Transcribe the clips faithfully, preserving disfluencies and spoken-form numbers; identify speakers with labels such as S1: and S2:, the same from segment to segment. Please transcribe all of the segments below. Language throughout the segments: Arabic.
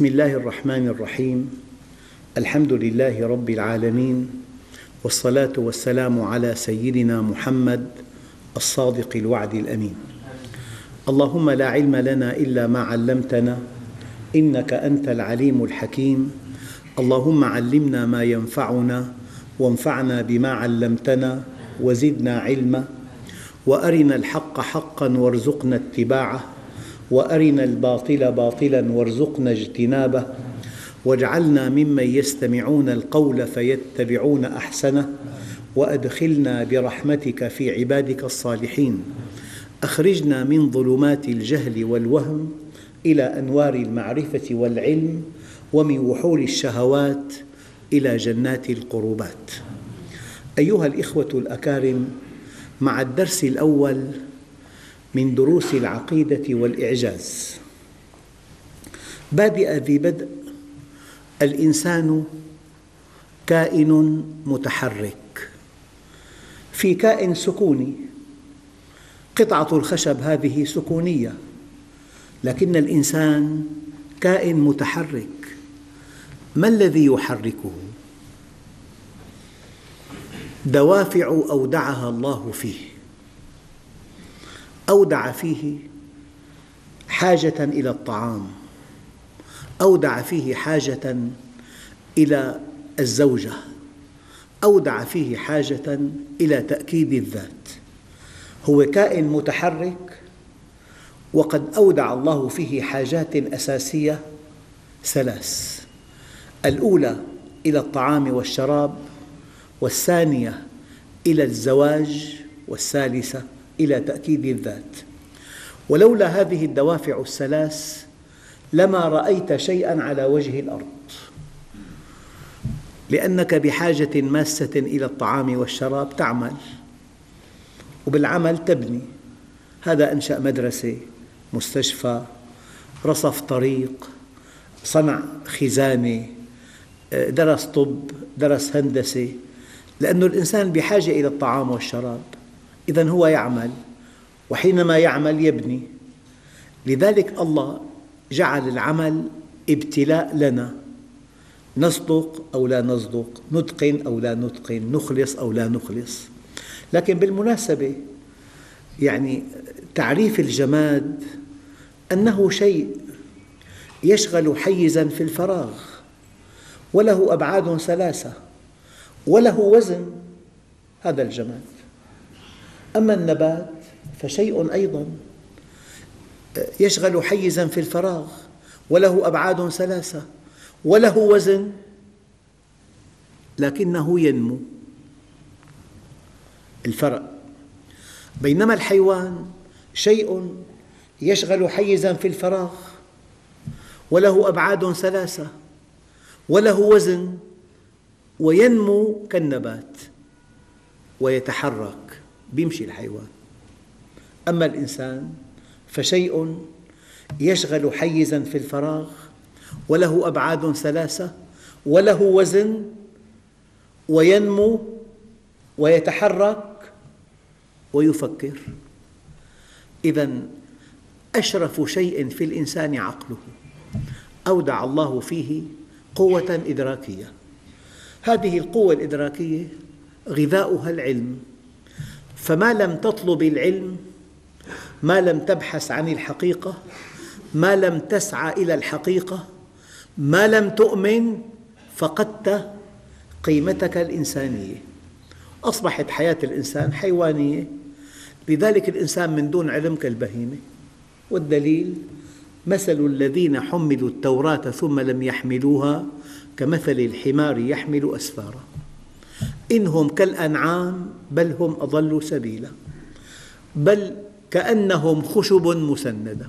S1: بسم الله الرحمن الرحيم. الحمد لله رب العالمين، والصلاة والسلام على سيدنا محمد الصادق الوعد الأمين. اللهم لا علم لنا إلا ما علمتنا إنك أنت العليم الحكيم. اللهم علمنا ما ينفعنا وانفعنا بما علمتنا وزدنا علما، وأرنا الحق حقا وارزقنا اتباعه، وأرنا الباطل باطلا وارزقنا اجتنابه، واجعلنا ممن يستمعون القول فيتبعون أحسنه، وأدخلنا برحمتك في عبادك الصالحين. أخرجنا من ظلمات الجهل والوهم إلى أنوار المعرفة والعلم، ومن وحول الشهوات إلى جنات القربات. أيها الإخوة الأكارم، مع الدرس الأول من دروس العقيدة والإعجاز. بادئ ذي بدء: الإنسان كائن متحرك. في كائن سكوني، قطعة الخشب هذه سكونية، لكن الإنسان كائن متحرك. ما الذي يحركه؟ دوافع أودعها الله فيه. أودع فيه حاجة إلى الطعام، أودع فيه حاجة إلى الزوجة، أودع فيه حاجة إلى تأكيد الذات. هو كائن متحرك، وقد أودع الله فيه حاجات أساسية ثلاث: الأولى إلى الطعام والشراب، والثانية إلى الزواج، والثالثة إلى تأكيد الذات. ولولا هذه الدوافع الثلاث لما رأيت شيئا على وجه الأرض، لأنك بحاجة ماسة إلى الطعام والشراب تعمل، وبالعمل تبني. هذا أنشأ مدرسة، مستشفى، رصف طريق، صنع خزانة، درس طب، درس هندسة، لأن الإنسان بحاجة إلى الطعام والشراب. إذن هو يعمل، وحينما يعمل يبني. لذلك الله جعل العمل ابتلاء لنا، نصدق أو لا نصدق، نتقن أو لا نتقن، نخلص أو لا نخلص. لكن بالمناسبة يعني تعريف الجماد أنه شيء يشغل حيزاً في الفراغ، وله أبعاد ثلاثة، وله وزن. هذا الجماد. أما النبات فشيء أيضاً يشغل حيزاً في الفراغ، وله أبعاد ثلاثة، وله وزن، لكنه ينمو. الفرق. بينما الحيوان شيء يشغل حيزاً في الفراغ، وله أبعاد ثلاثة، وله وزن، وينمو كالنبات ويتحرك، بيمشي الحيوان. أما الإنسان فشيء يشغل حيزاً في الفراغ، وله أبعاد ثلاثة، وله وزن، وينمو ويتحرك ويفكر. إذن أشرف شيء في الإنسان عقله، أودع الله فيه قوة إدراكية. هذه القوة الإدراكية غذاؤها العلم، فما لم تطلب العلم، ما لم تبحث عن الحقيقة، ما لم تسعى إلى الحقيقة، ما لم تؤمن، فقدت قيمتك الإنسانية. أصبحت حياة الإنسان حيوانية. لذلك الإنسان من دون علم كالبهيمة. والدليل: مثل الذين حملوا التوراة ثم لم يحملوها كمثل الحمار يحمل أسفارا، إنهم كالأنعام بل هم أضل سبيلا، بل كأنهم خشب مسندة.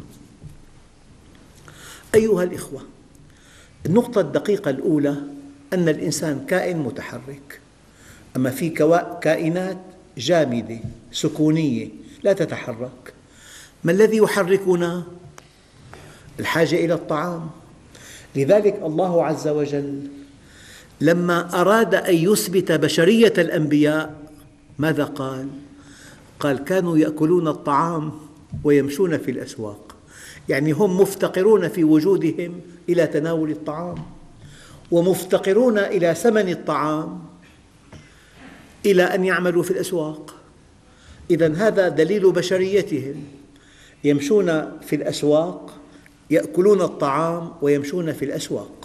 S1: أيها الإخوة، النقطة الدقيقة الأولى أن الإنسان كائن متحرك. أما في كائنات جامدة سكونية لا تتحرك. ما الذي يحركنا؟ الحاجة إلى الطعام. لذلك الله عز وجل لما أراد أن يثبت بشرية الأنبياء ماذا قال؟ قال: كانوا يأكلون الطعام ويمشون في الأسواق. يعني هم مفتقرون في وجودهم إلى تناول الطعام، ومفتقرون إلى ثمن الطعام، إلى أن يعملوا في الأسواق. إذن هذا دليل بشريتهم، يمشون في الأسواق، يأكلون الطعام ويمشون في الأسواق.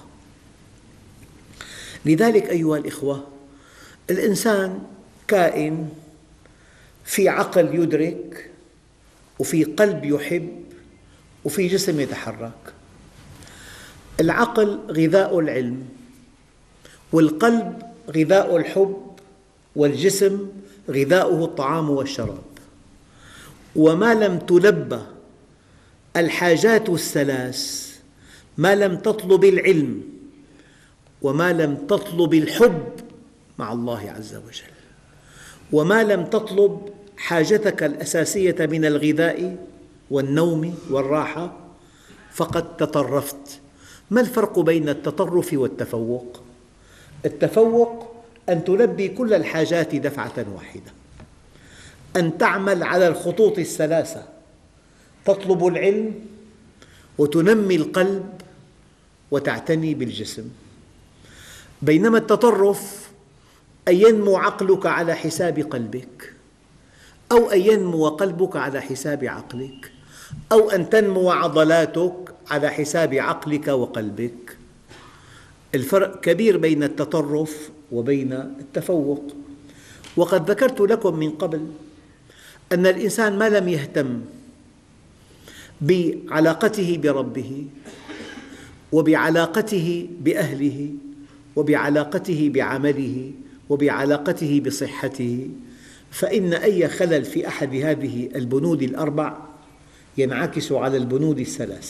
S1: لذلك أيها الإخوة، الإنسان كائن في عقل يدرك، وفي قلب يحب، وفي جسم يتحرك. العقل غذاء العلم، والقلب غذاء الحب، والجسم غذاؤه الطعام والشراب. وما لم تلبى الحاجات الثلاث، ما لم تطلب العلم وما لم تطلب الحب مع الله عز وجل، وما لم تطلب حاجتك الأساسية من الغذاء والنوم والراحة، فقد تطرفت. ما الفرق بين التطرف والتفوق؟ التفوق أن تلبي كل الحاجات دفعة واحدة، أن تعمل على الخطوط الثلاثة، تطلب العلم وتنمي القلب وتعتني بالجسم. بينما التطرف أن ينمو عقلك على حساب قلبك، أو أن ينمو قلبك على حساب عقلك، أو أن تنمو عضلاتك على حساب عقلك وقلبك. الفرق كبير بين التطرف وبين التفوق. وقد ذكرت لكم من قبل أن الإنسان ما لم يهتم بعلاقته بربه، وبعلاقته بأهله، وبعلاقته بعمله، وبعلاقته بصحته، فإن أي خلل في أحد هذه البنود الأربع ينعكس على البنود الثلاثة.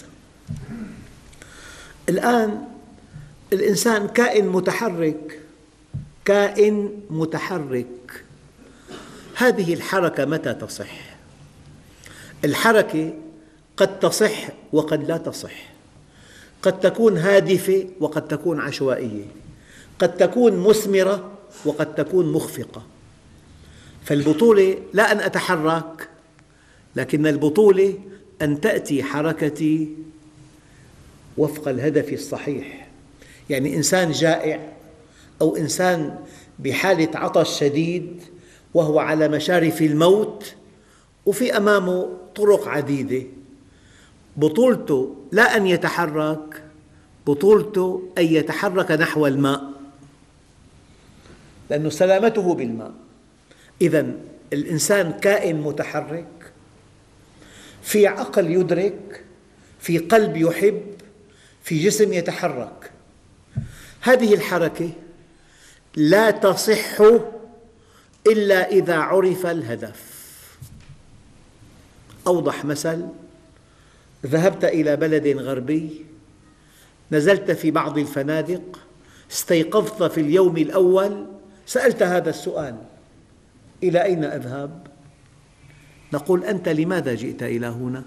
S1: الآن الإنسان كائن متحرك، كائن متحرك. هذه الحركة متى تصح؟ الحركة قد تصح وقد لا تصح، قد تكون هادفة وقد تكون عشوائية، قد تكون مثمرة وقد تكون مخفقة. فالبطولة لا أن أتحرك، لكن البطولة أن تأتي حركتي وفق الهدف الصحيح. يعني إنسان جائع أو إنسان بحالة عطش شديد وهو على مشارف الموت وفي أمامه طرق عديدة، بطولته لا أن يتحرك، بطولته أن يتحرك نحو الماء، لأن سلامته بالماء. إذن الإنسان كائن متحرك، في عقل يدرك، في قلب يحب، في جسم يتحرك. هذه الحركة لا تصح إلا إذا عرف الهدف. أوضح مثل: ذهبت إلى بلد غربي، نزلت في بعض الفنادق، استيقظت في اليوم الأول سألت هذا السؤال: إلى أين أذهب؟ نقول: أنت لماذا جئت إلى هنا؟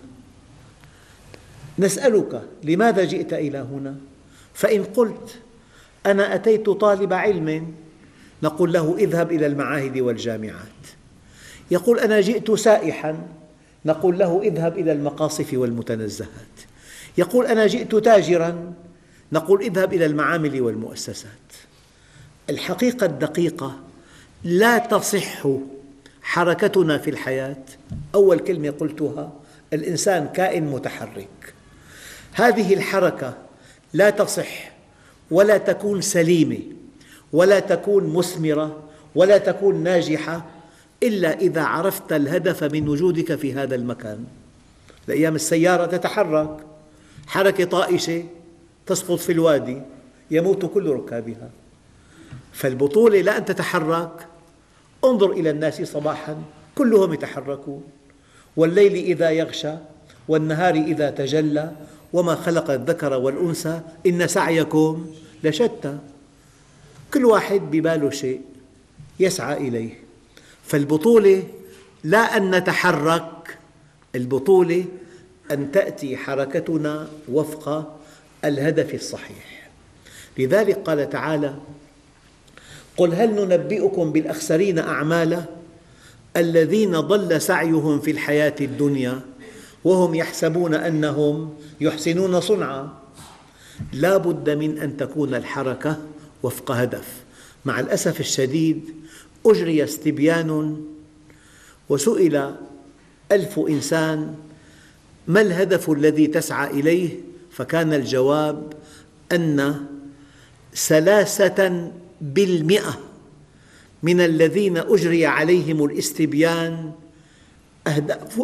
S1: نسألك: لماذا جئت إلى هنا؟ فإن قلت: أنا أتيت طالب علم، نقول له: اذهب إلى المعاهد والجامعات. يقول: أنا جئت سائحاً، نقول له: اذهب إلى المقاصف والمتنزهات. يقول: أنا جئت تاجراً، نقول: اذهب إلى المعامل والمؤسسات. الحقيقة الدقيقة: لا تصح حركتنا في الحياة. أول كلمة قلتها: الإنسان كائن متحرك. هذه الحركة لا تصح ولا تكون سليمة ولا تكون مثمرة ولا تكون ناجحة إلا إذا عرفت الهدف من وجودك في هذا المكان. الأيام السيارة تتحرك حركة طائشة، تسقط في الوادي، يموت كل ركابها. فالبطولة لا أن تتحرك. انظر إلى الناس صباحاً كلهم يتحركون، والليل إذا يغشى والنهار إذا تجلى وما خلق الذكر والأنثى إن سعيكم لشتى. كل واحد بباله شيء يسعى إليه. فالبطولة لا أن نتحرك، البطولة أن تأتي حركتنا وفق الهدف الصحيح. لذلك قال تعالى: قل هل ننبئكم بالأخسرين أعمالا الذين ضل سعيهم في الحياة الدنيا وهم يحسبون أنهم يحسنون صنعا. لا بد من أن تكون الحركة وفق هدف. مع الأسف الشديد أجري استبيان وسئل ألف إنسان ما الهدف الذي تسعى إليه؟ فكان الجواب أن ثلاثة بالمئة من الذين أجري عليهم الاستبيان أهداف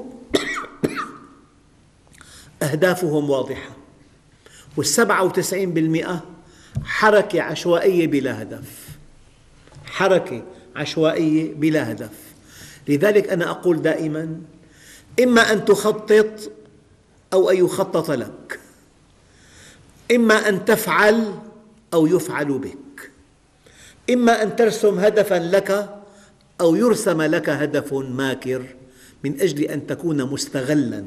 S1: أهدافهم واضحة، والسبعة وتسعين بالمئة حركة عشوائية بلا هدف، حركة عشوائية بلا هدف. لذلك أنا أقول دائما: إما أن تخطط أو أن يخطط لك، إما أن تفعل أو يفعل بك، إما أن ترسم هدفاً لك أو يرسم لك هدف ماكر من أجل أن تكون مستغلاً.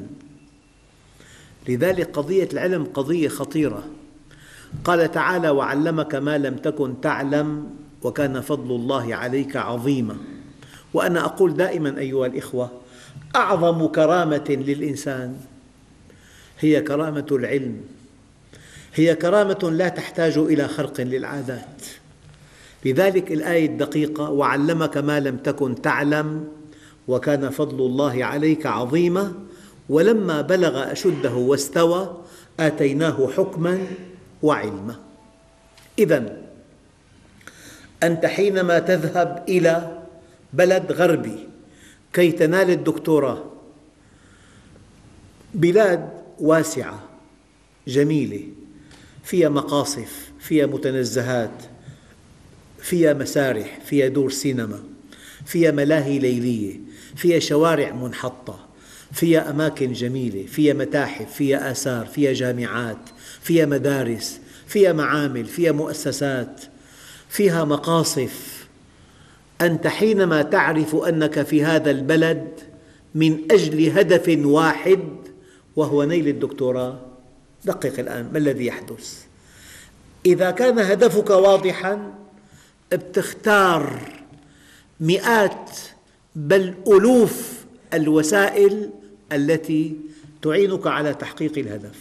S1: لذلك قضية العلم قضية خطيرة. قال تعالى: وعلمك ما لم تكن تعلم وكان فضل الله عليك عظيما. وأنا أقول دائما أيها الإخوة: أعظم كرامة للإنسان هي كرامة العلم، هي كرامة لا تحتاج إلى خرق للعادات. لذلك الآية الدقيقة: وعلمك ما لم تكن تعلم وكان فضل الله عليك عظيما، ولما بلغ أشده واستوى آتيناه حكما وعلما. إذن أنت حينما تذهب إلى بلد غربي كي تنال الدكتوراه، بلاد واسعة جميلة فيها مقاصف، فيها متنزهات، فيها مسارح، فيها دور سينما، فيها ملاهي ليلية، فيها شوارع منحطة، فيها أماكن جميلة، فيها متاحف، فيها آثار، فيها جامعات، فيها مدارس، فيها معامل، فيها مؤسسات، فيها مقاصف. أنت حينما تعرف أنك في هذا البلد من أجل هدف واحد وهو نيل الدكتوراه، دقق الآن ما الذي يحدث. إذا كان هدفك واضحاً بتختار مئات بل ألوف الوسائل التي تعينك على تحقيق الهدف.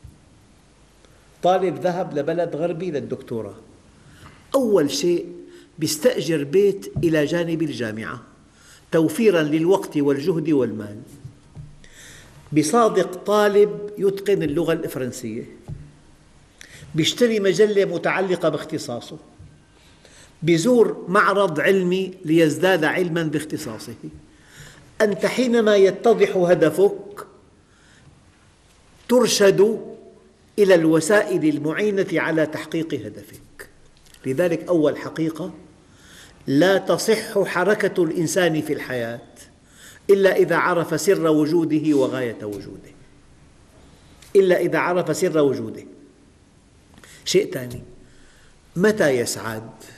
S1: طالب ذهب لبلد غربي للدكتوراه، أول شيء يستأجر بيت إلى جانب الجامعة توفيراً للوقت والجهد والمال. بصادق طالب يتقن اللغة الفرنسية، يشتري مجلة متعلقة باختصاصه، يزور معرض علمي ليزداد علماً باختصاصه. أنت حينما يتضح هدفك ترشد إلى الوسائل المعينة على تحقيق هدفك. لذلك أول حقيقة: لا تصح حركة الإنسان في الحياة إلا إذا عرف سر وجوده وغاية وجوده، إلا إذا عرف سر وجوده. شيء ثاني: متى يسعد؟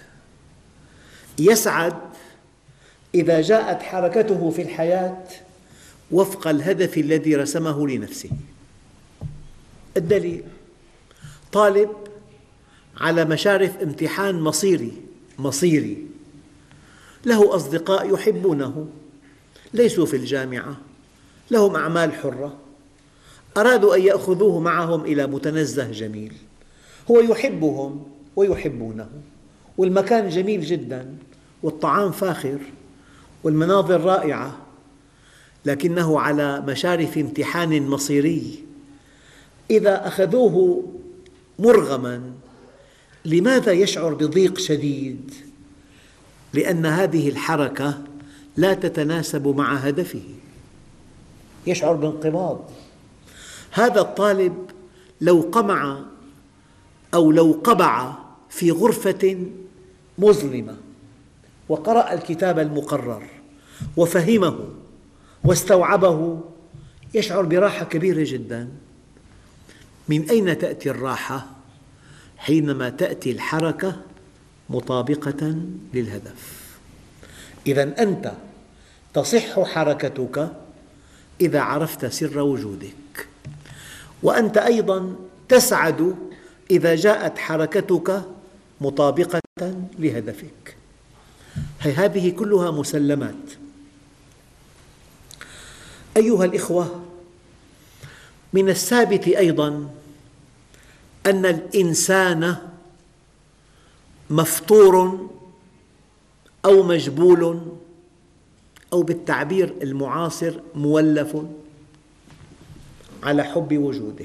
S1: يسعد إذا جاءت حركته في الحياة وفق الهدف الذي رسمه لنفسه. الدليل: طالب على مشارف امتحان مصيري مصيري، له أصدقاء يحبونه، ليسوا في الجامعة، لهم أعمال حرة، أرادوا أن يأخذوه معهم إلى متنزه جميل، هو يحبهم ويحبونه، والمكان جميل جدا، والطعام فاخر، والمناظر رائعة، لكنه على مشارف امتحان مصيري. إذا أخذوه مرغماً، لماذا يشعر بضيق شديد؟ لأن هذه الحركة لا تتناسب مع هدفه، يشعر بانقباض. هذا الطالب لو قمع أو لو قبع في غرفة مظلمة وقرأ الكتاب المقرر وفهمه واستوعبه يشعر براحة كبيرة جداً. من أين تأتي الراحة؟ حينما تأتي الحركة مطابقة للهدف. إذن أنت تصح حركتك إذا عرفت سر وجودك، وأنت أيضاً تسعد إذا جاءت حركتك مطابقة لهدفك. هذه كلها مسلمات. أيها الإخوة، من الثابت أيضاً أن الإنسان مفطور أو مجبول أو بالتعبير المعاصر مولف على حب وجوده.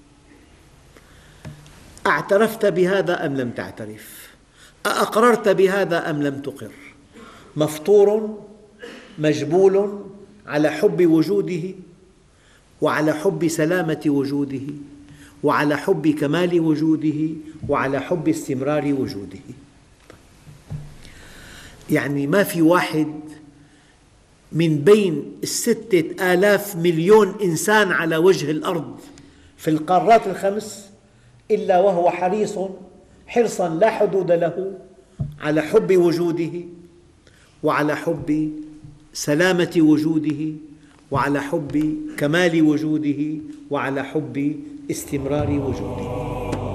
S1: اعترفت بهذا أم لم تعترف؟ أأقررت بهذا أم لم تقر؟ مفطور مجبول على حب وجوده، وعلى حب سلامة وجوده، وعلى حب كمال وجوده، وعلى حب استمرار وجوده. يعني ما في واحد من بين الستة آلاف مليون إنسان على وجه الأرض في القارات الخمس إلا وهو حريص حرصاً لا حدود له على حب وجوده، وعلى حب سلامة وجوده، وعلى حب كمال وجوده، وعلى حب استمرار وجوده.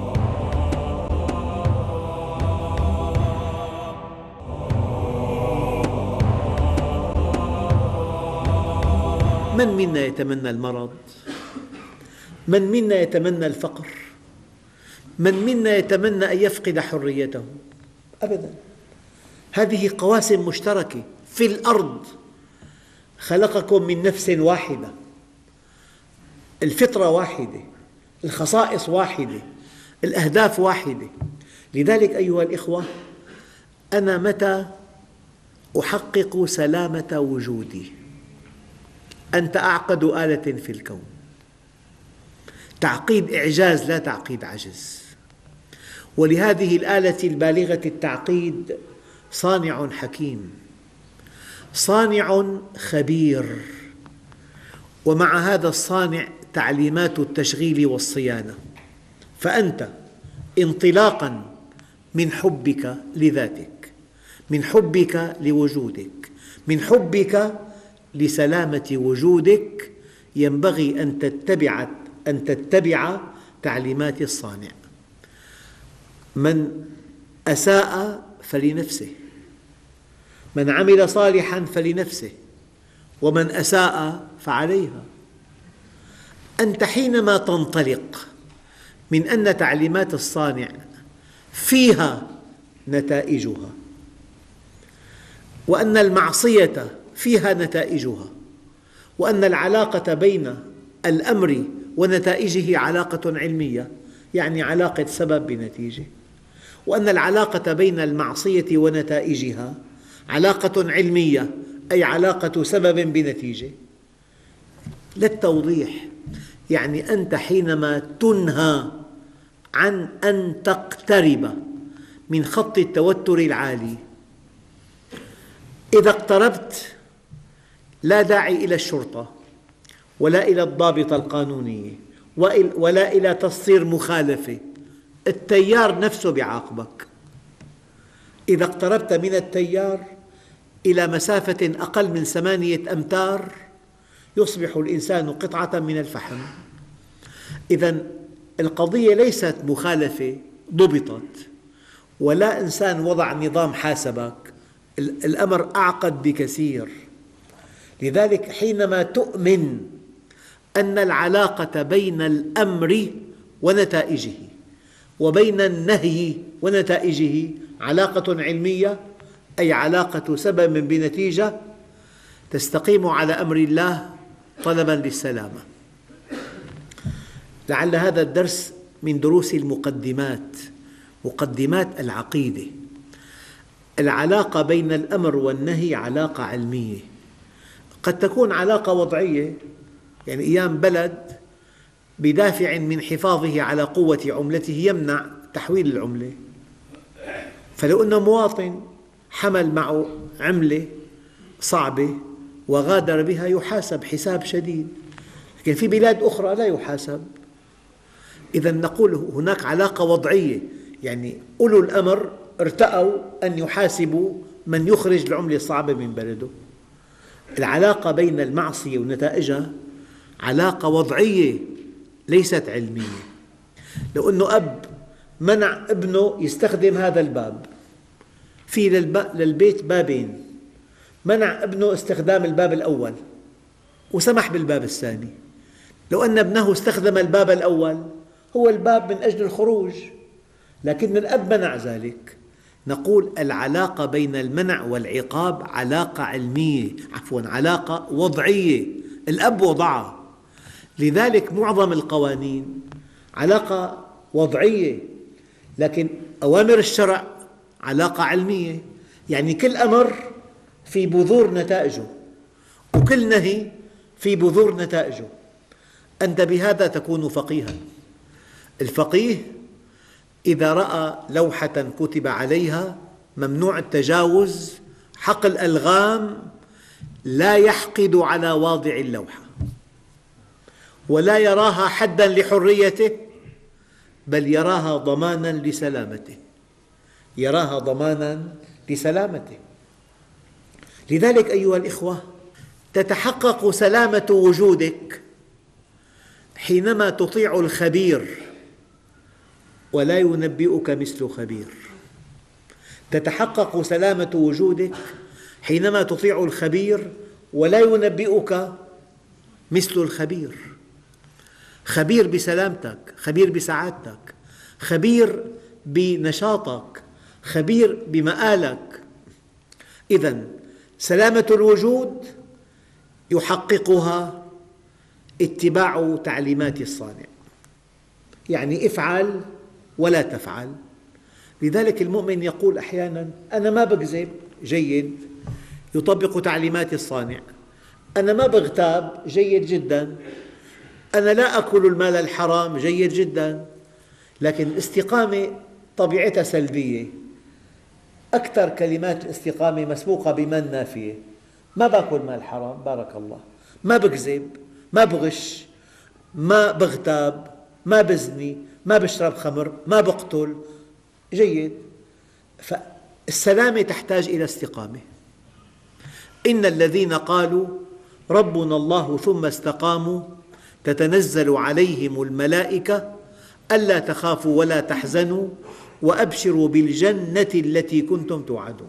S1: من منا يتمنى المرض؟ من منا يتمنى الفقر؟ من منا يتمنى أن يفقد حريته؟ أبداً. هذه قواسم مشتركة في الأرض. خلقكم من نفس واحدة، الفطرة واحدة، الخصائص واحدة، الأهداف واحدة. لذلك أيها الإخوة، أنا متى أحقق سلامة وجودي؟ أنت أعقد آلة في الكون، تعقيد إعجاز لا تعقيد عجز. ولهذه الآلة البالغة التعقيد صانع حكيم، صانع خبير، ومع هذا الصانع تعليمات التشغيل والصيانة. فأنت انطلاقاً من حبك لذاتك، من حبك لوجودك، من حبك لسلامة وجودك، ينبغي أن تتبع أن تتبع تعليمات الصانع. من أساء فلنفسه، من عمل صالحاً فلنفسه، ومن أساء فعليها. أنت حينما تنطلق من أن تعليمات الصانع فيها نتائجها، وأن المعصية فيها نتائجها، وأن العلاقة بين الأمر ونتائجه علاقة علمية، يعني علاقة سبب بنتيجة، وأن العلاقة بين المعصية ونتائجها علاقة علمية، أي علاقة سبب بنتيجة. للتوضيح، يعني أنت حينما تنهى عن أن تقترب من خط التوتر العالي، إذا اقتربت لا داعي إلى الشرطة ولا إلى الضابط القانوني ولا إلى تصدير مخالفة، التيار نفسه بيعاقبك. إذا اقتربت من التيار إلى مسافة أقل من ثمانية أمتار يصبح الإنسان قطعة من الفحم. إذن القضية ليست مخالفة ضبطت، ولا إنسان وضع نظام حاسبك، الأمر أعقد بكثير. لذلك حينما تؤمن أن العلاقة بين الأمر ونتائجه وبين النهي ونتائجه علاقة علمية، أي علاقة سبب بنتيجة، تستقيم على أمر الله طلباً للسلامة. لعل هذا الدرس من دروس المقدمات، مقدمات العقيدة. العلاقة بين الأمر والنهي علاقة علمية، قد تكون علاقة وضعية، يعني أيام بلد بدافع من حفاظه على قوة عملته يمنع تحويل العملة، فلو أن مواطن حمل معه عملة صعبة وغادر بها يحاسب حساب شديد، لكن في بلاد أخرى لا يحاسب. إذن نقول هناك علاقة وضعية، يعني أولو الأمر ارتأوا أن يحاسبوا من يخرج العملة الصعبة من بلده. العلاقة بين المعصية ونتائجها علاقة وضعية ليست علمية. لو أن أب منع ابنه يستخدم هذا الباب، في للبيت بابين، منع ابنه استخدام الباب الأول وسمح بالباب الثاني، لو أن ابنه استخدم الباب الأول، هو الباب من أجل الخروج، لكن الأب منع ذلك. نقول العلاقة بين المنع والعقاب علاقة علمية، عفواً علاقة وضعية، الأب وضعها. لذلك معظم القوانين علاقة وضعية، لكن أوامر الشرع علاقة علمية، يعني كل أمر في بذور نتائجه، وكل نهي في بذور نتائجه. أنت بهذا تكون فقيها. الفقيه إذا رأى لوحة كتب عليها ممنوع التجاوز، حقل ألغام، لا يحقد على واضع اللوحة ولا يراها حداً لحريته، بل يراها ضماناً لسلامته، يراها ضماناً لسلامته. لذلك أيها الإخوة، تتحقق سلامة وجودك حينما تطيع الخبير ولا ينبئك مثل خبير. تتحقق سلامة وجودك حينما تطيع الخبير ولا ينبئك مثل الخبير. خبير بسلامتك، خبير بسعادتك، خبير بنشاطك، خبير بمآلك. إذن سلامة الوجود يحققها اتباع تعليمات الصانع، يعني افعل ولا تفعل. لذلك المؤمن يقول أحياناً: أنا ما بكذب، جيد، يطبق تعليمات الصانع. أنا ما بغتاب، جيد جداً. أنا لا أكل المال الحرام، جيد جداً. لكن الاستقامة طبيعتها سلبية. أكثر كلمات الاستقامة مسبوقة بمن نافية. ما بأكل مال حرام، بارك الله، ما بكذب، ما بغش، ما بغتاب، ما بزني، ما بشرب خمر، ما بقتل، جيد. فالسلامة تحتاج إلى استقامة. إن الذين قالوا ربنا الله ثم استقاموا تتنزل عليهم الملائكة ألا تخافوا ولا تحزنوا وأبشروا بالجنة التي كنتم توعدون.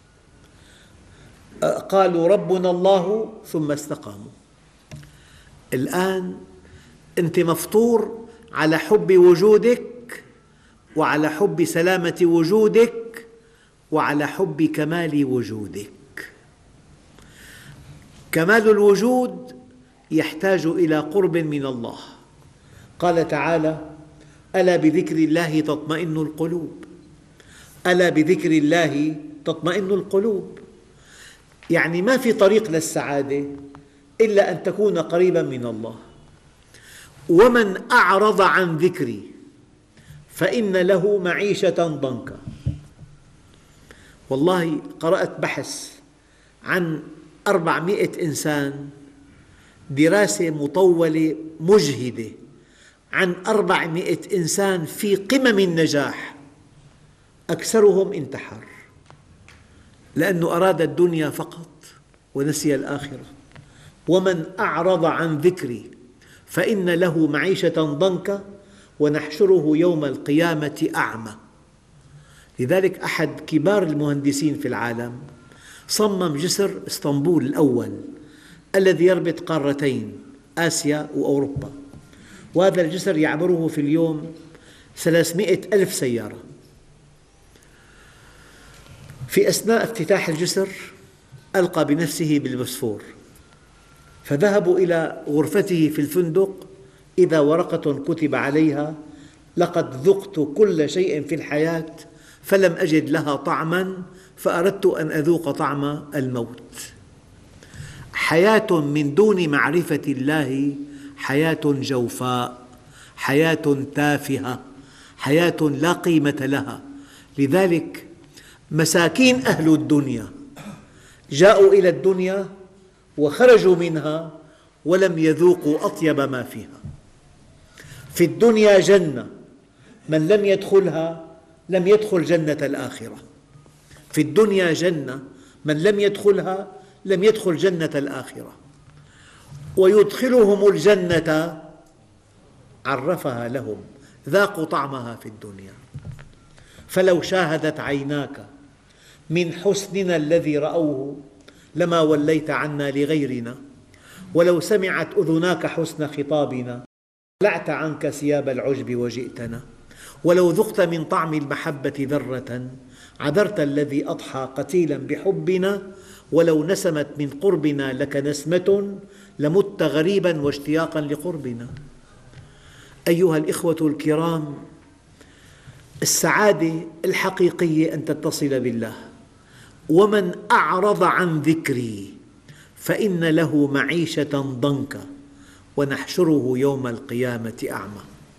S1: قالوا ربنا الله ثم استقاموا. الآن أنت مفطور على حب وجودك، وعلى حب سلامة وجودك، وعلى حب كمال وجودك. كمال الوجود يحتاج إلى قرب من الله. قال تعالى: ألا بذكر الله تطمئن القلوب. ألا بذكر الله تطمئن القلوب، يعني ما في طريق للسعادة إلا أن تكون قريباً من الله. ومن أعرض عن ذكري فإن له معيشة ضنكا. والله قرأت بحث عن أربعمئة إنسان، دراسة مطولة مجهدة عن أربعمئة إنسان في قمم النجاح، أكثرهم انتحر لأنه أراد الدنيا فقط ونسي الآخرة. ومن أعرض عن ذكري فإن له معيشة ضنكا ونحشره يوم القيامة أعمى. لذلك أحد كبار المهندسين في العالم صمم جسر اسطنبول الأول الذي يربط قارتين آسيا وأوروبا، وهذا الجسر يعبره في اليوم ثلاثمئة ألف سيارة. في أثناء افتتاح الجسر ألقى بنفسه بالبوسفور، فذهبوا إلى غرفته في الفندق، إذا ورقة كتب عليها: لقد ذقت كل شيء في الحياة فلم أجد لها طعماً فأردت أن أذوق طعم الموت. حياة من دون معرفة الله حياة جوفاء، حياة تافهة، حياة لا قيمة لها. لذلك مساكين أهل الدنيا جاءوا إلى الدنيا وخرجوا منها ولم يذوقوا أطيب ما فيها. في الدنيا جنة، من لم يدخلها لم يدخل جنة الآخرة. في الدنيا جنة، من لم يدخلها لم يدخل جنة الآخرة. ويدخلهم الجنة عرفها لهم، ذاقوا طعمها في الدنيا. فلو شاهدت عيناك من حسننا الذي رأوه لما وليت عنا لغيرنا، ولو سمعت أذناك حسن خطابنا خلعت عنك ثياب العجب وجئتنا، ولو ذقت من طعم المحبة ذرة عذرت الذي أضحى قتيلا بحبنا، ولو نسمت من قربنا لك نسمة لمت غريبا واشتياقا لقربنا. أيها الإخوة الكرام، السعادة الحقيقية أن تتصل بالله، ومن أعرض عن ذكري فإن له معيشة ضنكا ونحشره يوم القيامة أعمى.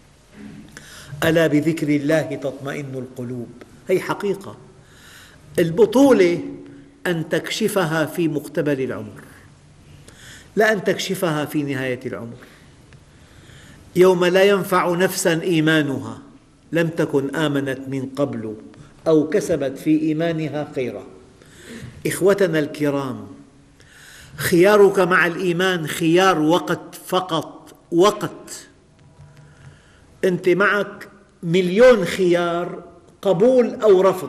S1: ألا بذكر الله تطمئن القلوب. هي حقيقة. البطولة أن تكشفها في مقتبل العمر، لا أن تكشفها في نهاية العمر. يوم لا ينفع نفسا إيمانها لم تكن آمنت من قبل أو كسبت في إيمانها خيرا. إخوتنا الكرام، خيارك مع الإيمان خيار وقت فقط، وقت. أنت معك مليون خيار، قبول أو رفض.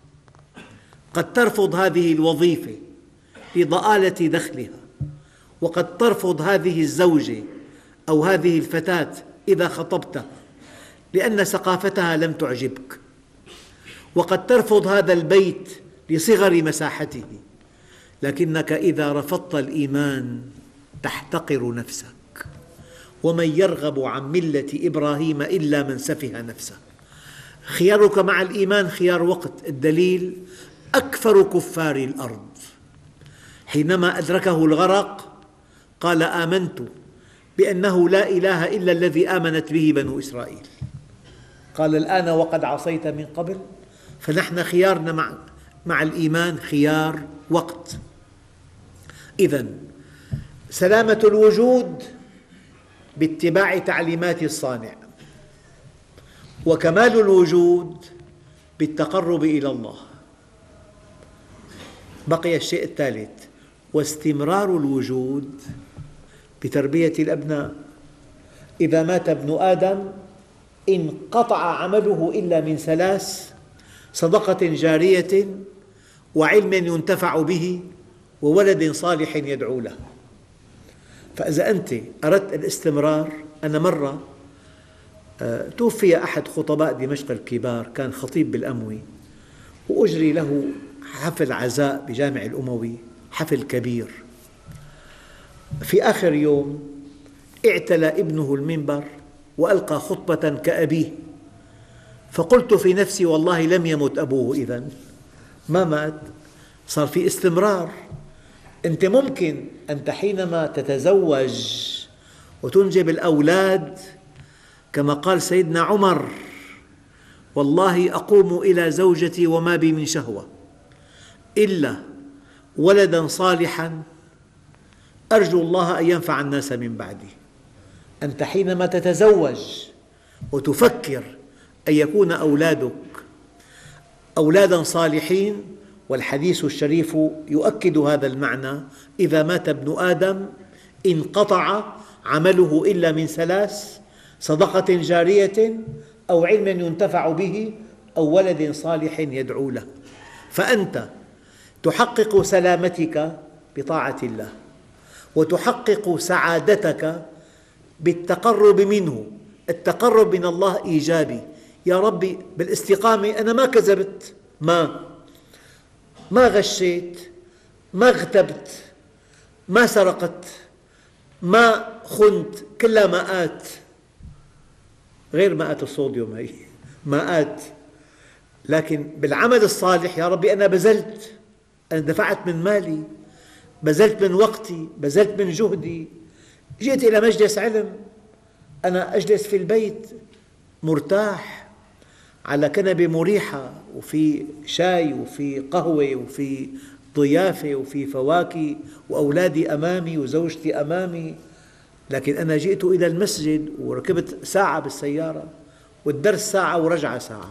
S1: قد ترفض هذه الوظيفة لضآلة دخلها، وقد ترفض هذه الزوجة أو هذه الفتاة إذا خطبتها لأن ثقافتها لم تعجبك، وقد ترفض هذا البيت لصغر مساحته، لكنك إذا رفضت الإيمان تحتقر نفسك. ومن يرغب عن ملة إبراهيم إلا من سفه نفسه. خيارك مع الإيمان خيار وقت. الدليل: أكثر كفار الأرض حينما أدركه الغرق قال آمنت بأنه لا إله إلا الذي آمنت به بنو إسرائيل. قال الآن وقد عصيت من قبل. فنحن خيارنا مع, مع الإيمان خيار وقت. إذن سلامة الوجود باتباع تعليمات الصانع، وكمال الوجود بالتقرب إلى الله. بقي الشيء الثالث: واستمرار الوجود بتربية الأبناء. إذا مات ابن آدم انقطع عمله إلا من ثلاث: صدقة جارية، وعلم ينتفع به، وولد صالح يدعو له. فإذا أنت أردت الاستمرار، أنا مرة توفي أحد خطباء دمشق الكبار، كان خطيب بالأموي، وأجري له حفل عزاء بجامع الأموي، حفل كبير. في آخر يوم اعتلى ابنه المنبر وألقى خطبة كأبيه، فقلت في نفسي والله لم يمت أبوه، إذن ما مات، صار في استمرار. أنت ممكن أنت حينما تتزوج وتنجب الأولاد كما قال سيدنا عمر: والله أقوم إلى زوجتي وما بي من شهوة إلا ولدا صالحا أرجو الله أن ينفع الناس من بعدي. أنت حينما تتزوج وتفكر أن يكون أولادك أولادا صالحين، والحديث الشريف يؤكد هذا المعنى: إذا مات ابن آدم انقطع عمله إلا من ثلاث: صدقة جارية، أو علم ينتفع به، أو ولد صالح يدعو له. فأنت تحقق سلامتك بطاعة الله، وتحقق سعادتك بالتقرب منه. التقرب من الله إيجابي. يا ربي بالاستقامة أنا ما كذبت، ما ما غشيت، ما اغتبت، ما سرقت، ما خنت، كلها ماءات، غير ماءات الصوديوم، هي ماءات. لكن بالعمل الصالح يا ربي أنا بذلت، أنا دفعت من مالي، بذلت من وقتي، بذلت من جهدي، جئت إلى مجلس علم، أنا أجلس في البيت مرتاح على كنبة مريحة، وفي شاي وفي قهوة وفي ضيافة وفي فواكه، وأولادي أمامي وزوجتي أمامي. لكن أنا جئت إلى المسجد وركبت ساعة بالسيارة، والدرس ساعة ورجعة ساعة،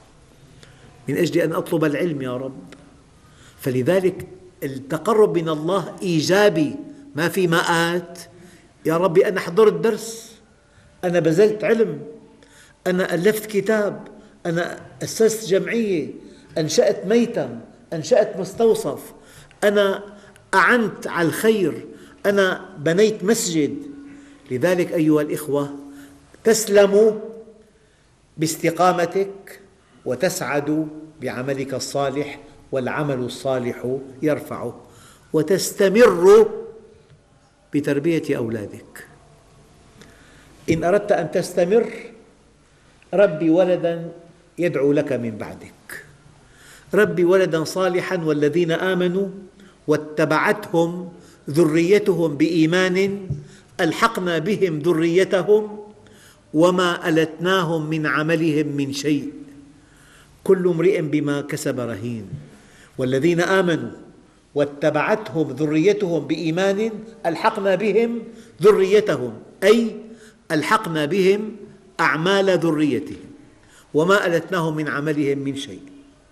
S1: من أجل أن أطلب العلم يا رب. فلذلك التقرب من الله إيجابي، ما في مآت. يا ربي أنا حضرت درس، أنا بذلت علم، أنا ألفت كتاب، أنا أسست جمعية، أنشأت ميتم، أنشأت مستوصف، أنا أعنت على الخير، أنا بنيت مسجد. لذلك أيها الإخوة، تسلم باستقامتك وتسعد بعملك الصالح، والعمل الصالح يرفعه، وتستمر بتربية أولادك. إن أردت أن تستمر، ربي ولداً يدعو لك من بعدك، ربي ولداً صالحاً والذين آمنوا واتبعتهم ذريتهم بإيمان ألحقنا بهم ذريتهم وما ألتناهم من عملهم من شيء كل امرئ بما كسب رهين. والذين آمنوا واتبعتهم ذريتهم بإيمان ألحقنا بهم ذريتهم، أي ألحقنا بهم أعمال ذريتهم وما ألتناهم من عملهم من شيء.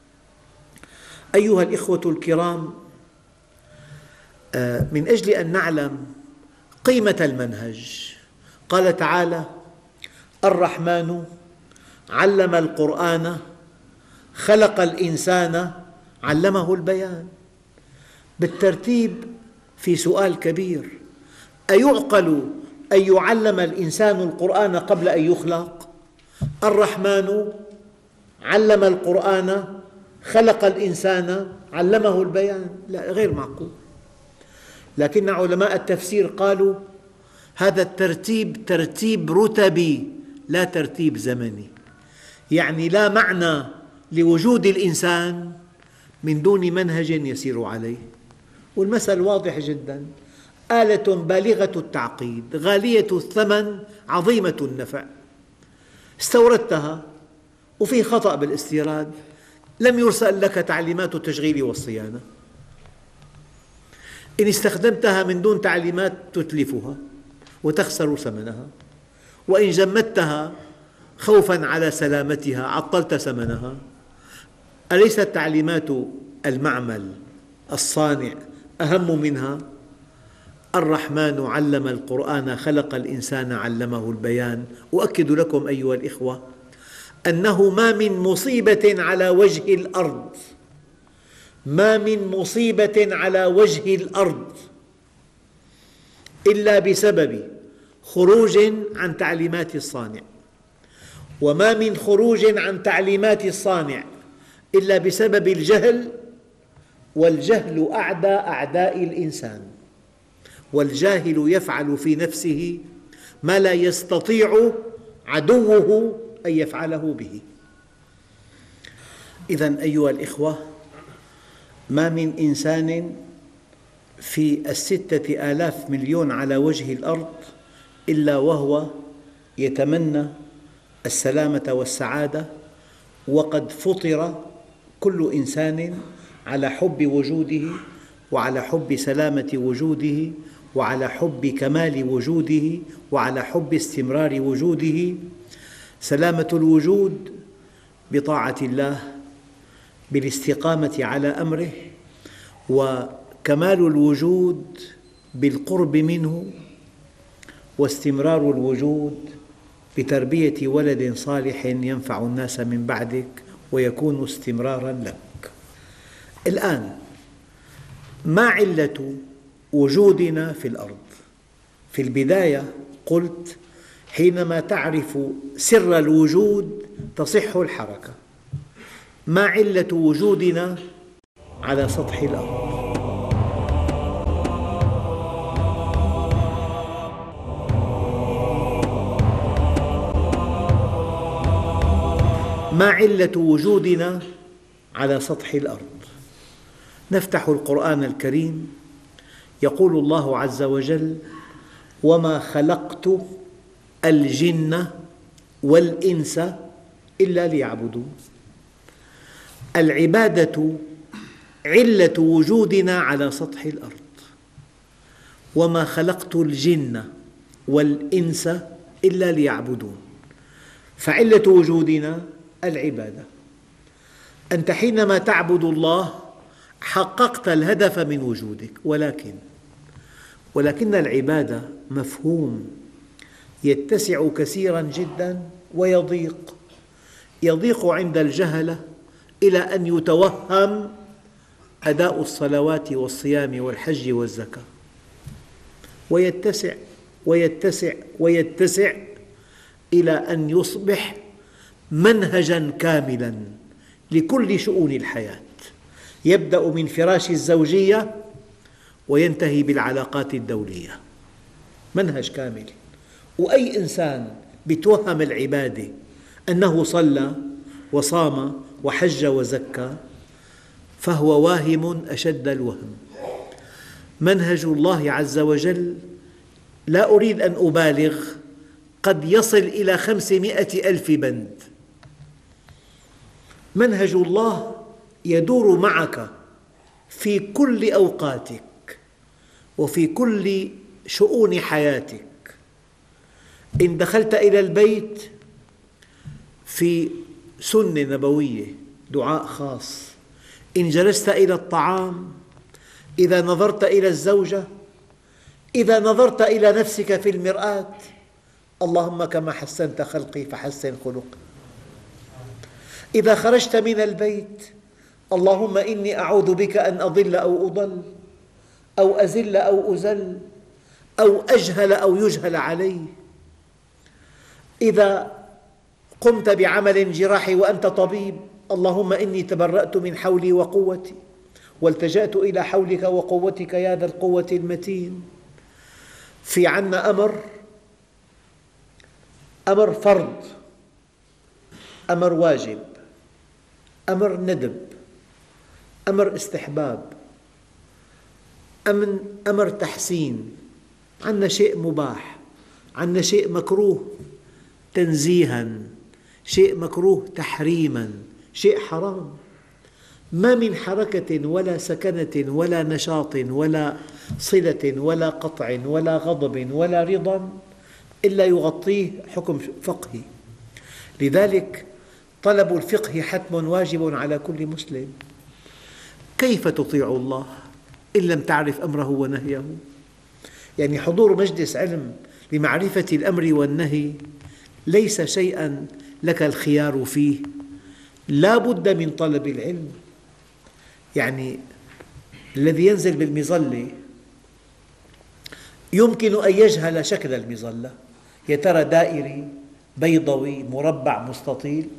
S1: أيها الإخوة الكرام، من أجل أن نعلم قيمة المنهج، قال تعالى: الرحمن علم القرآن خلق الإنسان علمه البيان. بالترتيب في سؤال كبير: أيعقل أن يعلم الإنسان القرآن قبل أن يخلق؟ الرحمن علم القرآن خلق الإنسان علمه البيان، لا، غير معقول. لكن علماء التفسير قالوا هذا الترتيب ترتيب رتبي لا ترتيب زمني، يعني لا معنى لوجود الإنسان من دون منهج يسير عليه. والمثل واضح جدا: آلة بالغة التعقيد غالية الثمن عظيمة النفع، استوردتها وفي خطأ بالاستيراد، لم يرسل لك تعليمات التشغيل والصيانة، إن استخدمتها من دون تعليمات تتلفها وتخسر ثمنها، وإن جمدتها خوفاً على سلامتها عطلت ثمنها. أليست تعليمات المعمل الصانع أهم منها؟ الرحمن علم القرآن خلق الإنسان علمه البيان. أؤكد لكم أيها الإخوة أنه ما من مصيبة على وجه الأرض ما من مصيبة على وجه الأرض إلا بسبب خروج عن تعليمات الصانع، وما من خروج عن تعليمات الصانع إلا بسبب الجهل، والجهل أعدى أعداء الإنسان، والجاهل يفعل في نفسه ما لا يستطيع عدوه أن يفعله به. إذن أيها الإخوة، ما من إنسان في الستة آلاف مليون على وجه الأرض إلا وهو يتمنى السلامة والسعادة، وقد فطر كل إنسان على حب وجوده، وعلى حب سلامة وجوده، وعلى حب كمال وجوده، وعلى حب استمرار وجوده. سلامة الوجود بطاعة الله، بالاستقامة على أمره، وكمال الوجود بالقرب منه، واستمرار الوجود بتربية ولد صالح ينفع الناس من بعدك ويكون استمراراً لك. الآن، ما علة وجودنا في الأرض؟ في البداية قلت حينما تعرف سر الوجود تصح الحركة. ما علة وجودنا على سطح الأرض؟ ما علة وجودنا على سطح الأرض؟ نفتح القرآن الكريم، يقول الله عز وجل: وما خلقت الجن والإنس إلا ليعبدون. العبادة علة وجودنا على سطح الأرض. وما خلقت الجن والإنس إلا ليعبدون، فعلة وجودنا العبادة. أنت حينما تعبد الله حققت الهدف من وجودك، ولكن ولكن العبادة مفهوم يتسع كثيراً جداً ويضيق. يضيق عند الجهلة إلى أن يتوهم أداء الصلوات والصيام والحج والزكاة. ويتسع ويتسع ويتسع إلى أن يصبح منهجاً كاملاً لكل شؤون الحياة، يبدأ من فراش الزوجية وينتهي بالعلاقات الدولية، منهج كامل. وأي إنسان يتوهم العبادة أنه صلى وصام وحج وزكى فهو واهم أشد الوهم. منهج الله عز وجل لا أريد أن أبالغ، قد يصل إلى خمسمائة ألف بند. منهج الله يدور معك في كل أوقاتك وفي كل شؤون حياتك. إن دخلت إلى البيت في سنة نبوية، دعاء خاص. إن جلست إلى الطعام، إذا نظرت إلى الزوجة، إذا نظرت إلى نفسك في المرآة، اللهم كما حسنت خلقي فحسن خلقي. إذا خرجت من البيت، اللهم إني أعوذ بك أن أضل أو أضل أو أزل أو أزل أو أجهل أو يجهل علي. إذا قمت بعمل جراحي وأنت طبيب، اللهم إني تبرأت من حولي وقوتي والتجأت إلى حولك وقوتك يا ذا القوة المتين. في عنا أمر أمر فرض، أمر واجب، أمر ندب، أمر استحباب، أمر تحسين. عنا شيء مباح، عنا شيء مكروه تنزيها، شيء مكروه تحريما، شيء حرام. ما من حركة ولا سكنة ولا نشاط ولا صلة ولا قطع ولا غضب ولا رضا إلا يغطيه حكم فقهي. لذلك طلب الفقه حتم واجب على كل مسلم. كيف تطيع الله إن لم تعرف أمره ونهيه؟ يعني حضور مجلس علم لمعرفة الأمر والنهي ليس شيئاً لك الخيار فيه، لا بد من طلب العلم. يعني الذي ينزل بالمظلة يمكن أن يجهل شكل المظلة، يا ترى دائري بيضوي مربع مستطيل.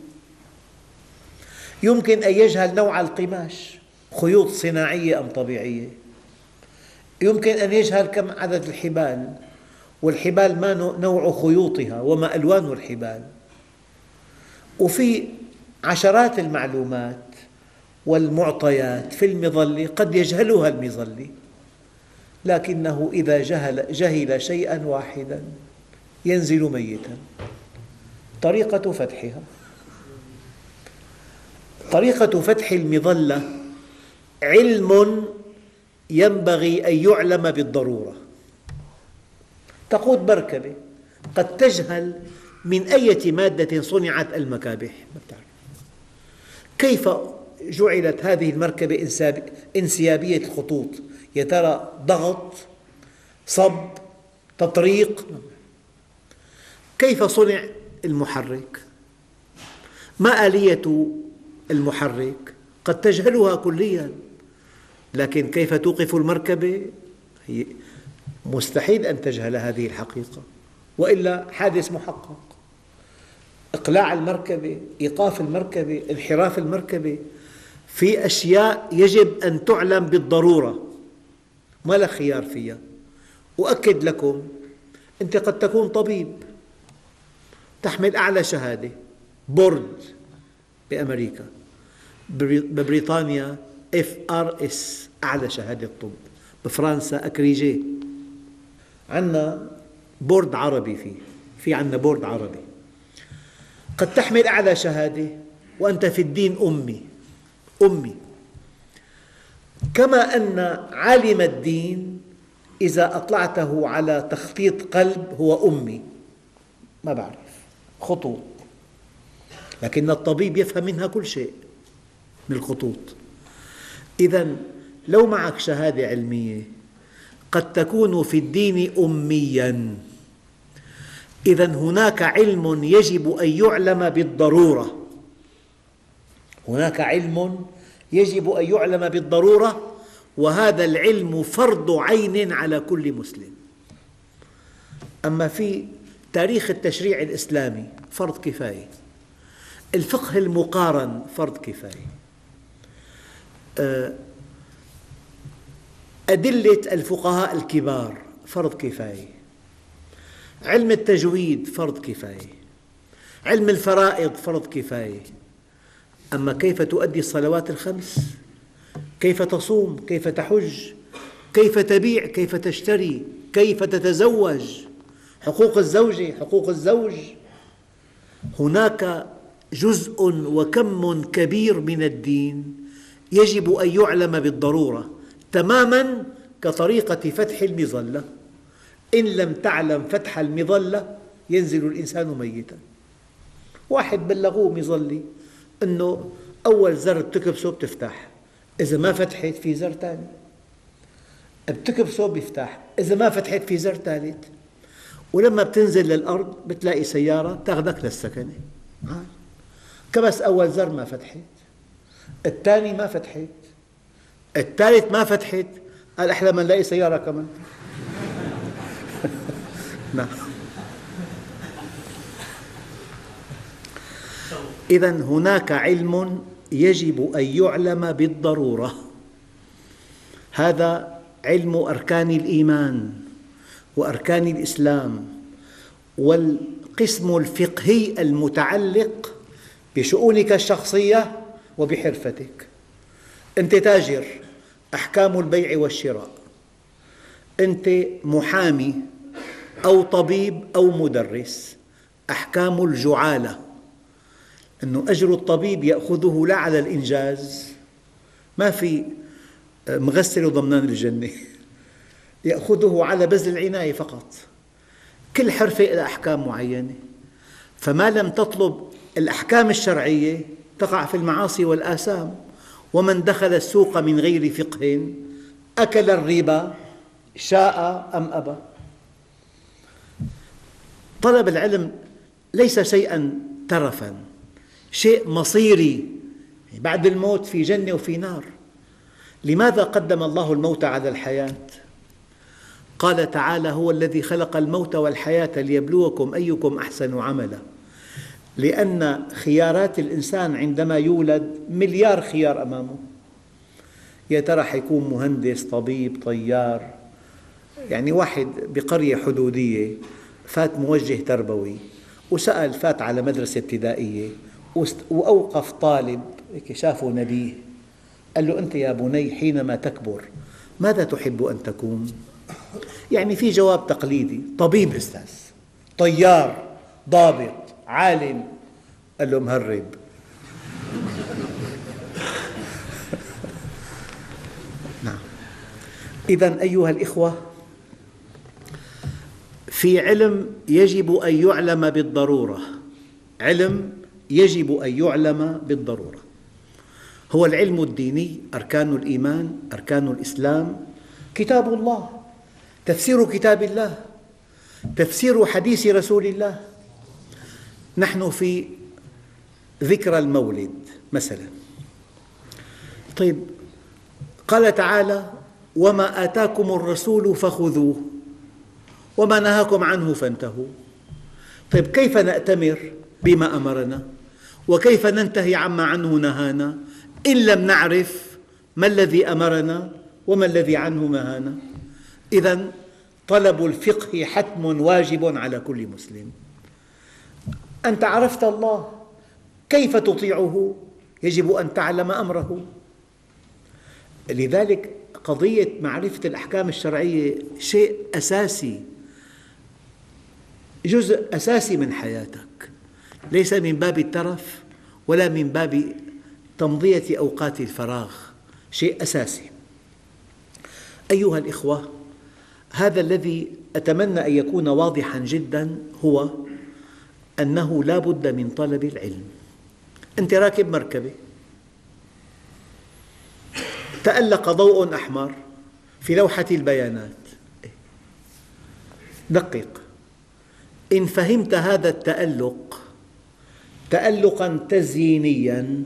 S1: يمكن أن يجهل نوع القماش، خيوط صناعية أم طبيعية. يمكن أن يجهل كم عدد الحبال، والحبال ما نوع خيوطها وما ألوان الحبال. وفي عشرات المعلومات والمعطيات في المظلة قد يجهلها المظلي، لكنه إذا جهل, جهل شيئاً واحداً ينزل ميتاً. طريقة فتحها، طريقة فتح المظلة علم ينبغي أن يعلم بالضرورة. تقود مركبة قد تجهل من أي مادة صنعت المكابح، ما تعرف كيف جعلت هذه المركبة انسيابية الخطوط، يا ترى ضغط، صب، تطريق. كيف صنع المحرك، ما آلية المحرك، قد تجهلها كلياً، لكن كيف توقف المركبة هي مستحيل أن تجهل هذه الحقيقة، وإلا حادث محقق. إقلاع المركبة، إيقاف المركبة، انحراف المركبة، في أشياء يجب أن تعلم بالضرورة، ما لك خيار فيها. أؤكد لكم، أنت قد تكون طبيب تحمل أعلى شهادة، بورد بأمريكا، ببريطانيا إف آر إس أعلى شهادة طب، بفرنسا أكريجي. عندنا بورد عربي، فيه في عندنا بورد عربي. قد تحمل أعلى شهادة وأنت في الدين أمي أمي كما أن عالم الدين إذا أطلعته على تخطيط قلب هو أمي، ما بعرف خطوط، لكن الطبيب يفهم منها كل شيء من الخطوط. إذن لو معك شهادة علمية قد تكون في الدين أمياً. إذن هناك علم يجب أن يعلم بالضرورة، هناك علم يجب أن يعلم بالضرورة، وهذا العلم فرض عين على كل مسلم. أما في تاريخ التشريع الإسلامي فرض كفاية، الفقه المقارن فرض كفاية، أدلة الفقهاء الكبار فرض كفاية، علم التجويد فرض كفاية، علم الفرائض فرض كفاية. أما كيف تؤدي الصلوات الخمس؟ كيف تصوم؟ كيف تحج؟ كيف تبيع؟ كيف تشتري؟ كيف تتزوج؟ حقوق الزوجة، حقوق الزوج. هناك جزء وكم كبير من الدين يجب أن يعلم بالضرورة، تماماً كطريقة فتح المظلة. إن لم تعلم فتح المظلة ينزل الإنسان ميتاً. واحد بلغوه مظلة أنه أول زر بتكبسه بتفتح، إذا ما فتحت في زر ثاني، بتكبسه بيفتح، إذا ما فتحت في زر ثالث. ولما بتنزل للأرض بتلاقي سيارة تاخذك للسكنة، كبس أول زر ما فتحت، الثاني ما فتحت، الثالث ما فتحت، قال أحلى ما نلاقي سيارة كمان. نعم. إذن هناك علم يجب أن يعلم بالضرورة، هذا علم أركان الإيمان وأركان الإسلام، والقسم الفقهي المتعلق بشؤونك الشخصية وبحرفتك. أنت تاجر، أحكام البيع والشراء. أنت محامي أو طبيب أو مدرس، أحكام الجعالة، أنه أجر الطبيب يأخذه لا على الإنجاز، ما في مغسل وضمنان الجنة، يأخذه على بذل العناية فقط. كل حرفة لها أحكام معينة، فما لم تطلب الأحكام الشرعية تقع في المعاصي والآثام. ومن دخل السوق من غير فقه أكل الربا شاء أم أبى. طلب العلم ليس شيئاً ترفاً، شيء مصيري، بعد الموت في جنة وفي نار. لماذا قدم الله الموت على الحياة؟ قال تعالى: هو الذي خلق الموت والحياة ليبلوكم أيكم أحسن عملا. لأن خيارات الإنسان عندما يولد مليار خيار أمامه، يا ترى حيكون مهندس، طبيب، طيار. يعني واحد بقرية حدودية فات موجه تربوي وسأل، فات على مدرسة ابتدائية وأوقف طالب شافه نبيه، قال له: أنت يا بني حينما تكبر ماذا تحب أن تكون؟ يعني في جواب تقليدي: طبيب أستاذ، طيار، ضابط، عالم. قال له: مهرب. نعم. إذن أيها الإخوة، في علم يجب أن يعلم بالضرورة، علم يجب أن يعلم بالضرورة، هو العلم الديني، أركان الإيمان، أركان الإسلام، كتاب الله، تفسير كتاب الله، تفسير حديث رسول الله. نحن في ذكرى المولد مثلا، طيب قال تعالى: وما آتاكم الرسول فخذوه وما نهاكم عنه فانتهوا. طيب كيف نأتمر بما أمرنا؟ وكيف ننتهي عما عنه نهانا إن لم نعرف ما الذي أمرنا وما الذي عنه نهانا؟ إذن طلب الفقه حتم واجب على كل مسلم. أنت عرفت الله، كيف تطيعه؟ يجب أن تعلم أمره. لذلك قضية معرفة الأحكام الشرعية شيء أساسي، جزء أساسي من حياتك، ليس من باب الترف ولا من باب تمضية أوقات الفراغ، شيء أساسي. أيها الإخوة، هذا الذي أتمنى أن يكون واضحاً جداً هو أنه لا بد من طلب العلم. أنت راكب مركبة، تألق ضوء أحمر في لوحة البيانات، دقق، إن فهمت هذا التألق تألقاً تزيينياً،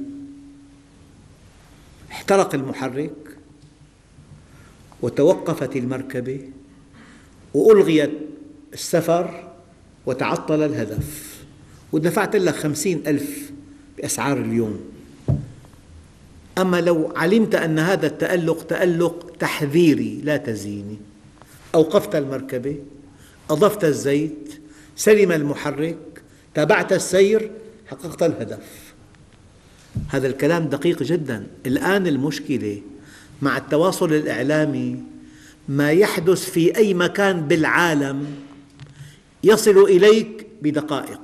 S1: احترق المحرك وتوقفت المركبة وألغيت السفر وتعطل الهدف ودفعت لك خمسين ألف بأسعار اليوم. أما لو علمت أن هذا التألق تألق تحذيري لا تزييني، أوقفت المركبة، أضفت الزيت، سلم المحرك، تابعت السير، حققت الهدف. هذا الكلام دقيق جدا. الآن المشكلة مع التواصل الإعلامي ما يحدث في أي مكان بالعالم يصل إليك بدقائق.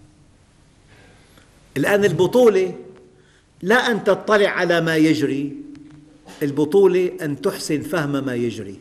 S1: الآن البطولة لا أن تطلع على ما يجري، البطولة أن تحسن فهم ما يجري.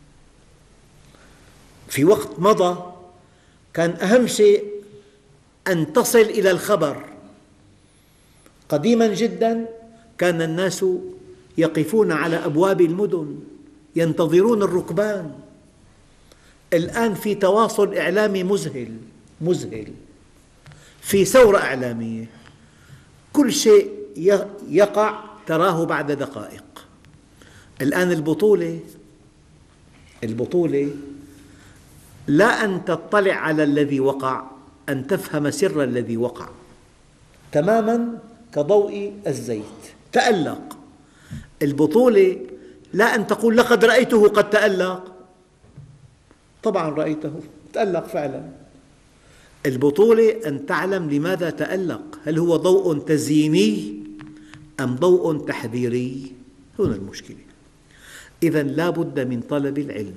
S1: في وقت مضى كان أهم شيء أن تصل إلى الخبر. قديما جدا كان الناس يقفون على أبواب المدن ينتظرون الركبان. الآن في تواصل إعلامي مذهل مذهل، في ثورة إعلامية، كل شيء يقع تراه بعد دقائق. الآن البطولة البطولة لا أن تطلع على الذي وقع، أن تفهم سر الذي وقع، تماما كضوء الزيت. تألق. البطولة لا أن تقول لقد رأيته قد تألق، طبعا رأيته تألق فعلا. البطولة أن تعلم لماذا تألق، هل هو ضوء تزييني أم ضوء تحذيري؟ هنا المشكلة. إذن لا بد من طلب العلم،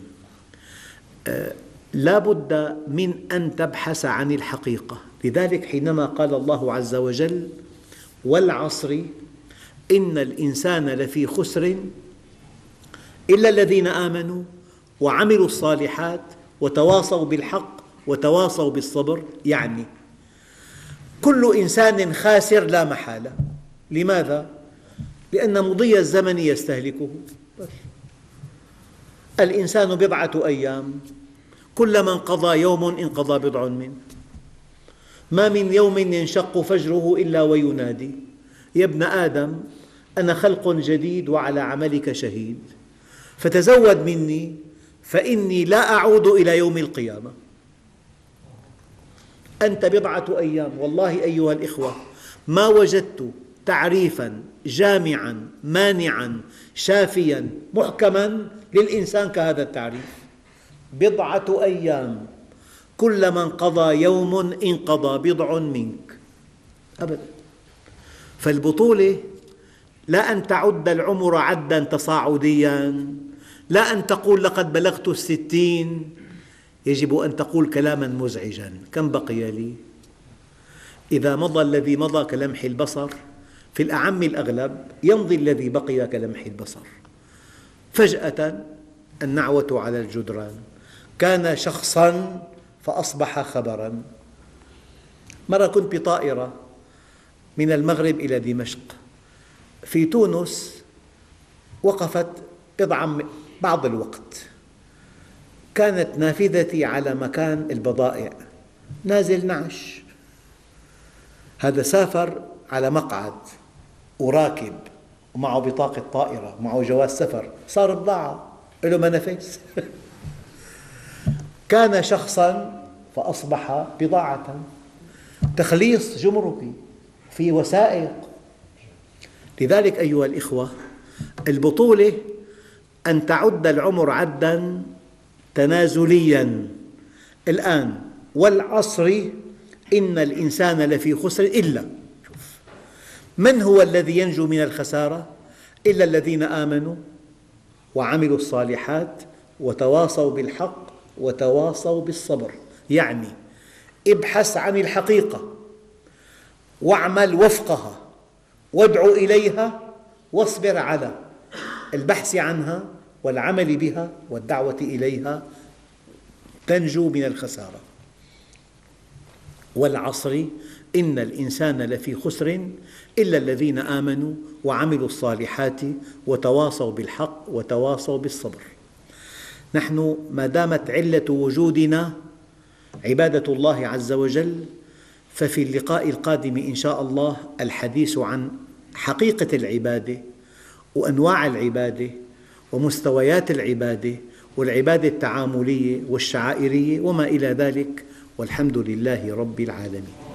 S1: لا بد من أن تبحث عن الحقيقة. لذلك حينما قال الله عز وجل والعصر إن الإنسان لفي خسر إلا الذين آمنوا وعملوا الصالحات وتواصوا بالحق وتواصوا بالصبر، يعني كل إنسان خاسر لا محالة. لماذا؟ لأن مضي الزمن يستهلكه. الإنسان بضعة أيام، كلما انقضى يوم انقضى بضع منه. ما من يوم ينشق فجره إلا وينادي يا ابن آدم أنا خلق جديد وعلى عملك شهيد، فتزود مني فإني لا أعود إلى يوم القيامة. أنت بضعة أيام. والله أيها الإخوة ما وجدت تعريفاً جامعاً مانعاً شافياً محكماً للإنسان كهذا التعريف. بضعة أيام، كلما انقضى يوم انقضى بضع منك، أبداً. فالبطولة لا أن تعد العمر عداً تصاعدياً، لا أن تقول لقد بلغت الستين. يجب أن تقول كلاماً مزعجاً، كم بقي لي؟ إذا مضى الذي مضى كلمح البصر، في الأعم الأغلب يمضي الذي بقي كلمح البصر. فجأة النعوة على الجدران، كان شخصاً فأصبح خبراً. مرة كنت بطائرة من المغرب إلى دمشق، في تونس وقفت بضعا بعض الوقت، كانت نافذتي على مكان البضائع، نازل نعش. هذا سافر على مقعد وراكب ومعه بطاقة طائرة ومعه جواز سفر، صار بضاعة له منافس. كان شخصاً فأصبح بضاعة. تخليص جمركي في وثائق. لذلك أيها الإخوة البطولة أن تعد العمر عداً تنازلياً. الآن والعصر إن الإنسان لفي خسر إلا، من هو الذي ينجو من الخسارة؟ إلا الذين آمنوا وعملوا الصالحات وتواصوا بالحق وتواصوا بالصبر. يعني ابحث عن الحقيقة واعمل وفقها وادع إليها واصبر على البحث عنها والعمل بها والدعوة إليها، تنجو من الخسارة. والعصر إن الإنسان لفي خسر إلا الذين آمنوا وعملوا الصالحات وتواصوا بالحق وتواصوا بالصبر. نحن ما دامت علة وجودنا عبادة الله عز وجل، ففي اللقاء القادم إن شاء الله الحديث عن حقيقة العبادة وأنواع العبادة ومستويات العبادة والعبادة التعاملية والشعائرية وما إلى ذلك، والحمد لله رب العالمين.